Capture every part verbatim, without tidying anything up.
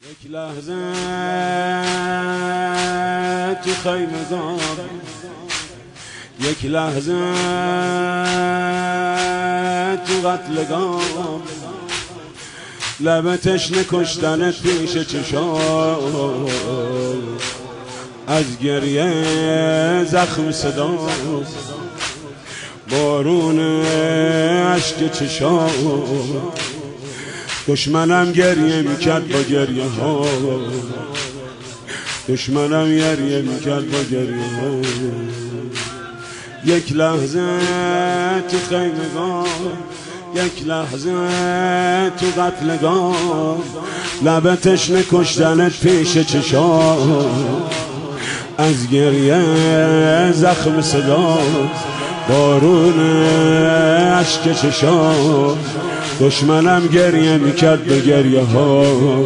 یک لحظه تو خیمگاه، یک لحظه تو قتلگاه، لب تشنه کشتنت پیش چشام، از گریه زخم صدا، بارون اشک چشام، دشمنم گریه میکرد با گریه ها، دشمنم گریه میکرد با گریه ها. یک لحظه تو خیمگاه، یک لحظه تو قتلگاه، لب تشنه کشتنت پیش چشام، از گریه زخم صدا، بارون اشک چشام، دشمنم گریه میکرد به گریه ها،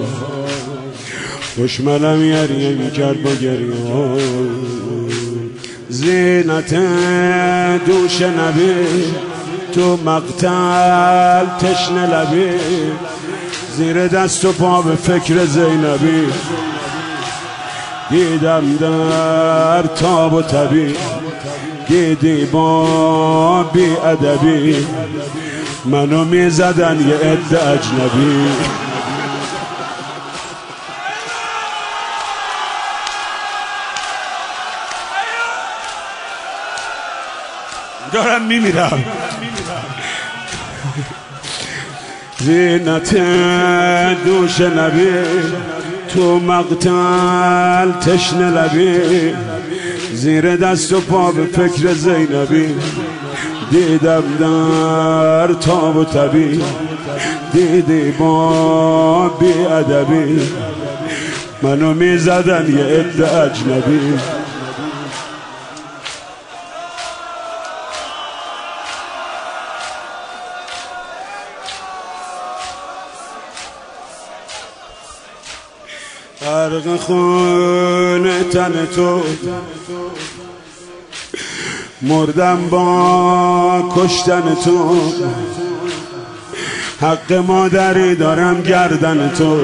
دشمنم گریه میکرد با گریه ها. زینت دوش نبی تو مقتل تشنه لبی، زیر دست و پا به فکر زینبی، دیدم در تاب و تبی، دیدی با بی ادبی، منو میزدن یه عده اجنبی. دارم میمیرم. زینت دوش نبی تو مقتل تشنه لبی، زیر دست و پا به فکر زینبی، دیدم در تاب و تبی، دیدی با بی ادبی، منو میزدن یه عده اجنبی. غرق خون تن تو مردم با کشتن تو، حق مادری دارم گردن تو.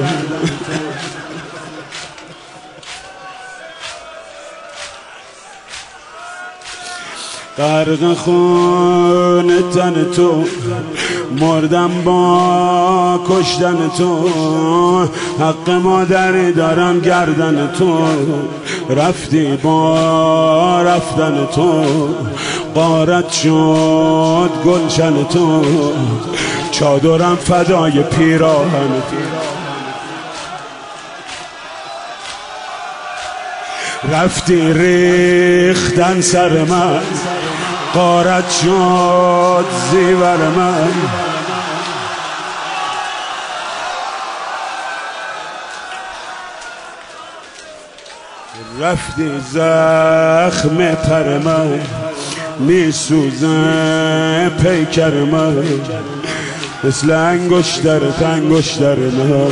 غرق خون تن تو مردم با کشتن تو، حق مادری دارم گردن تو. رفتی با رفتن تو، غارت شد گلشن تو، چادرم فدای پیراهن تو. رفتی ریختن سر من، غارت شد زیور من. رفتی زخم پر من، میسوزه پیکر من، مثل انگشترت انگشتر من.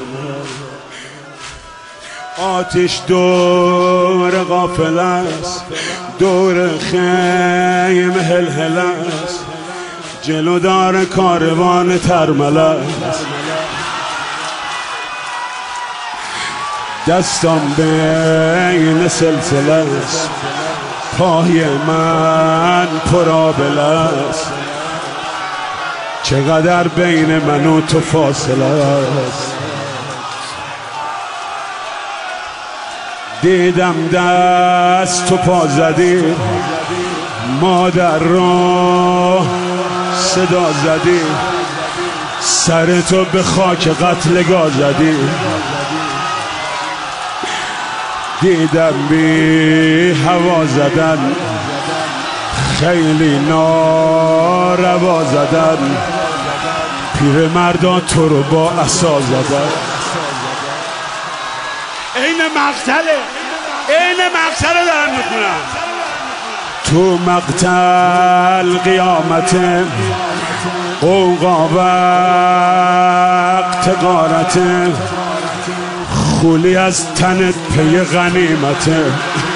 آتش دور غافل است، دور خیم هل هل است، جلو دار کاروان ترمل است. دستم بین سلسله است، پای من پرآبله است، چقدر بین من و تو فاصله است. دیدم دست تو پا زدی، مادر رو صدا زدی، سر تو به خاک قتلگاه زدی. دیدم بی هوا زدن، خیلی ناروا زدن، پیر مردا تو رو با عصا زدن. این مقتله، این مقتله دارم میخونم. تو مقتل قیامته، قوقا وقت غارته، خولی از تنت پی غنیمته.